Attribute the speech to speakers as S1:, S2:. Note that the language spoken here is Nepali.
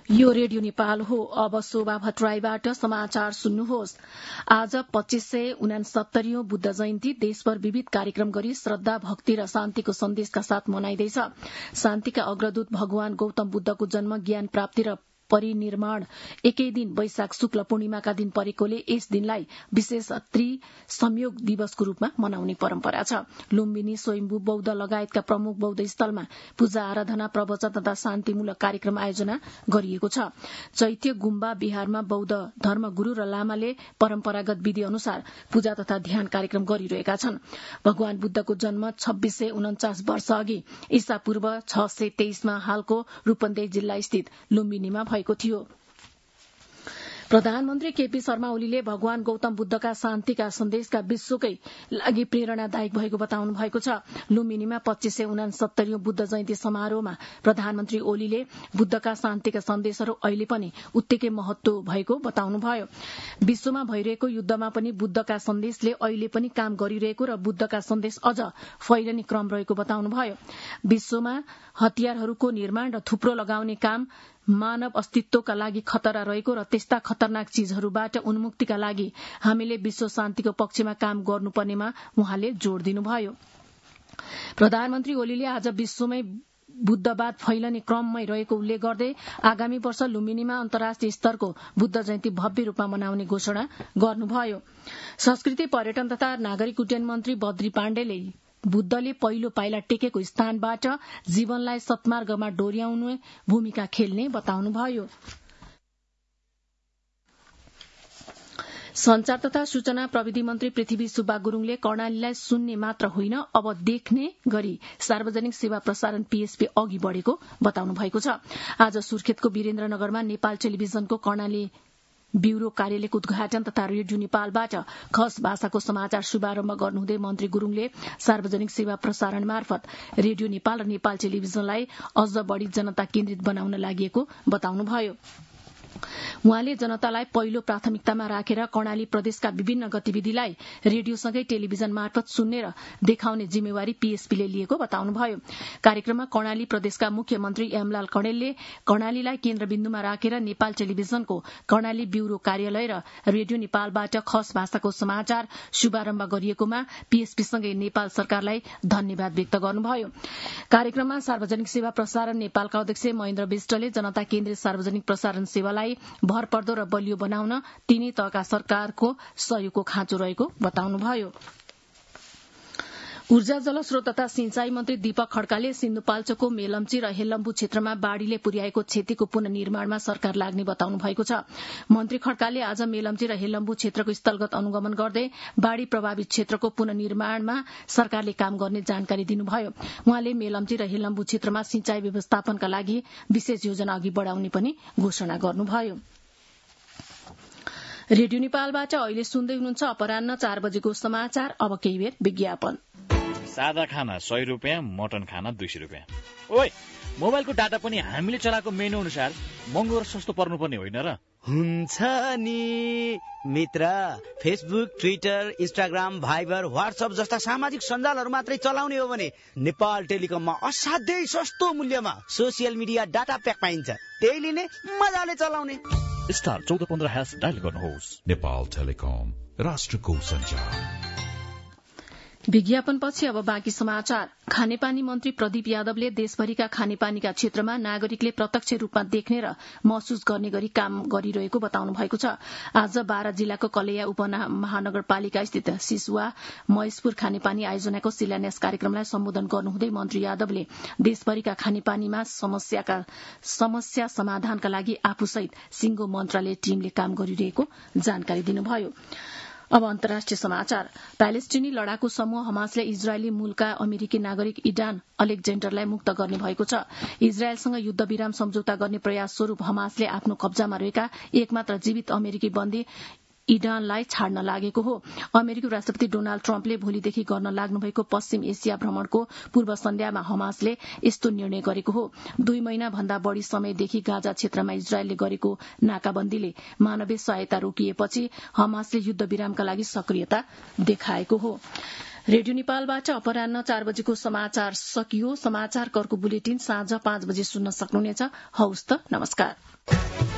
S1: यो रेडियो नेपाल हो। अब शोभा भट्टराईबाट समाचार सुन्नुहोस्। आज 2569औं बुद्ध जयन्ती देशभर विविध कार्यक्रम गरी श्रद्धा, भक्ति र शान्तिको सन्देशका साथ मनाइँदैछ। शान्तिका अग्रदूत भगवान गौतम बुद्धको जन्म, ज्ञान प्राप्ति र परिनिर्माण एकै दिन वैशाख शुक्ल पूर्णिमाका दिन परेकोले यस दिनलाई विशेष त्रिसंयोग दिवसको रूपमा मनाउने परम्परा छ। लुम्बिनी, स्वयम्भू बौद्ध लगायतका प्रमुख बौद्ध स्थलमा पूजा आराधना, प्रवचन तथा शान्तिमूलक कार्यक्रम आयोजना गरिएको छ। चैत्य गुम्बा विहारमा बौद्ध धर्मगुरू र लामाले परम्परागत विधि अनुसार पूजा तथा ध्यान कार्यक्रम गरिरहेका छन्। भगवान बुद्धको जन्म 2649 वर्ष अघि ईसा पूर्व 623 मा हालको रूपन्देही जिल्ला स्थित लुम्बिनीमा भएको थियो। प्रधानमन्त्री केपी शर्मा ओलीले भगवान गौतम बुद्धका शान्तिका सन्देशका विश्वकै लागि प्रेरणादायक भएको बताउनु भएको छ। लुम्बिनीमा 2569औं बुद्ध जयन्ती समारोहमा प्रधानमन्त्री ओलीले बुद्धका शान्तिका सन्देशहरू अहिले पनि उत्तिकै महत्व भएको बताउनुभयो। विश्वमा भइरहेको युद्धमा पनि बुद्धका सन्देशले अहिले पनि काम गरिरहेको र बुद्धका सन्देश अझ फैलने क्रम रहेको बताउनुभयो। विश्वमा हतियारहरूको निर्माण र थुप्रो लगाउने काम मानव अस्तित्वका लागि खतरा रहेको र त्यस्ता खतरनाक चीजहरूबाट उन्मुक्तिका लागि हामीले विश्व शान्तिको पक्षमा काम गर्नुपर्नेमा उहाँले जोड़ दिनुभयो। प्रधानमन्त्री ओलीले आज विश्वमै बुद्धवाद फैलने क्रममै रहेको उल्लेख गर्दै आगामी वर्ष लुम्बिनीमा अन्तर्राष्ट्रिय स्तरको बुद्ध जयन्ती भव्य रूपमा मनाउने घोषणा गर्नुभयो। संस्कृति, पर्यटन तथा नागरिक उड्डयन मन्त्री बद्री पाण्डेले बुद्धले पहिलो पाइला टेकेको स्थानबाट जीवनलाई सत्मार्गमा डोर्याउने भूमिका खेल्ने बताउनुभयो। संचार तथा सूचना प्रविधि मन्त्री पृथ्वी सुब्बा गुरूङले कर्णालीलाई सुन्ने मात्र होइन, अब देख्ने गरी सार्वजनिक सेवा प्रसारण पीएसपी अघि बढ़ेको बताउनु भएको छ। आज सुर्खेतको वीरेन्द्रनगरमा नेपाल टेलिभिजनको कर्णाली ब्यूरो कार्यालयको उद्घाटन तथा रेडियो नेपालबाट खस भाषाको समाचार शुभारम्भ गर्नुहुँदै मन्त्री गुरूङले सार्वजनिक सेवा प्रसारण मार्फत रेडियो नेपाल र नेपाल टेलिभिजनलाई अझ बढ़ी जनता केन्द्रित बनाउन लागि बताउनुभयो। उहाँले जनतालाई पहिलो प्राथमिकतामा राखेर कर्णाली प्रदेशका विभिन्न गतिविधिलाई रेडियोसँगै टेलिभिजन मार्फत सुन्ने र देखाउने जिम्मेवारी पीएसपीले लिएको बताउनुभयो। कार्यक्रममा कर्णाली प्रदेशका मुख्यमन्त्री एमलाल कणेलले कर्णालीलाई केन्द्रबिन्दुमा राखेर नेपाल टेलिभिजनको कर्णाली ब्यूरो कार्यालय र रेडियो नेपालबाट खस भाषाको समाचार शुभारम्भ गरिएकोमा पीएसपीसँगै नेपाल सरकारलाई धन्यवाद व्यक्त गर्नुभयो। कार्यक्रममा सार्वजनिक सेवा प्रसारण नेपालका अध्यक्ष महेन्द्र विष्टले जनता केन्द्रित सार्वजनिक प्रसारण सेवालाई भरपर्दो र बलियो बनाउन तीनै तहका सरकारको सहयोगको खाँचो रहेको बताउनुभयो। ऊर्जा, जलस्रोत तथा सिंचाई मन्त्री दीपक खड्काले सिन्धुपाल्चोकको मेलम्ची र हेलम्बु क्षेत्रमा बाढ़ीले पुर्याएको क्षतिको पुनर्निर्माणमा सरकार लाग्ने बताउनु भएको छ। मन्त्री खड्काले आज मेलम्ची र हेलम्बु क्षेत्रको स्थलगत अनुगमन गर्दै बाढ़ी प्रभावित क्षेत्रको पुनर्निर्माणमा सरकारले काम गर्ने जानकारी दिनुभयो। उहाँले मेलम्ची र हेलम्बु क्षेत्रमा सिंचाई व्यवस्थापनका लागि विशेष योजना अघि बढ़ाउने पनि घोषणा गर्नुभयो। रेडियो नेपालबाट अहिले सुन्दै हुनुहुन्छ अपराह्न 4 बजेको समाचार। अब केही बेर विज्ञापन।
S2: सादा खाना 100 रुपियाँ, मटन खाना 200 रुपियाँ। ओइ, मोबाइलको डाटा पनि हामीले चलाएको मेनु अनुसार महँगो र सस्तो पर्नुपर्ने होइन र?
S3: हुन्छ नि मित्र, Facebook, Twitter, Instagram, Viber, WhatsApp जस्ता सामाजिक सञ्जालहरू मात्रै चलाउने हो भने नेपाल टेलिकममा असाध्यै सस्तो मूल्यमा सोसियल मिडिया डाटा प्याक पाइन्छ। त्यही लिने, मजाले चलाउने।
S2: स्टार 1415# डायल गर्नुहोस्।
S4: नेपाल टेलिकम, राष्ट्रको सञ्चार।
S1: विज्ञापनपछि अब बाँकी समाचार। खानेपानी मन्त्री प्रदीप यादवले देशभरिका खानेपानीका क्षेत्रमा नागरिकले प्रत्यक्ष रूपमा देख्ने र महसुस गर्ने गरी काम गरिरहेको बताउनु भएको छ। आज बारा जिल्लाको कलैया उपमहानगरपालिका स्थित सिसुवा महेशपुर खानेपानी आयोजनाको शिलान्यास कार्यक्रमलाई सम्बोधन गर्नुहुँदै मन्त्री यादवले देशभरिका खानेपानीमा समस्या समाधानका लागि आफूसहित सिंगो मन्त्रालय टीमले काम गरिरहेको जानकारी दिनुभयो। अब अन्तर्राष्ट्रिय समाचार। प्यालेस्टिनी लडाकु समूह हमासले इजरायली मूलका अमेरिकी नागरिक इडान अलेक्जेन्डरलाई मुक्त गर्ने भएको छ। इजरायलसँग युद्ध विराम सम्झौता गर्ने प्रयास स्वरूप हमासले आफ्नो कब्जामा रहेका एकमात्र जीवित अमेरिकी बन्दी इडानलाई छाड्न लागेको हो। अमेरिकी राष्ट्रपति डोनाल्ड ट्रम्पले भोलिदेखि गर्न लाग्नुभएको पश्चिम एसिया भ्रमणको पूर्व सन्ध्यामा हमासले यस्तो निर्णय गरेको हो। 2 महिना भन्दा बढ़ी समयदेखि गाजा क्षेत्रमा इजरायलले गरेको नाकाबन्दीले मानवीय सहायता रोकिएपछि हमासले युद्ध विरामका लागि सक्रियता देखाएको हो। रेडियो नेपालबाट अपराह्न 4 बजेको समाचार सकियो। समाचार कर्को बुलेटिन साँझ 5 बजे सुन्न सक्नुहुनेछ। हौस् त, नमस्कार।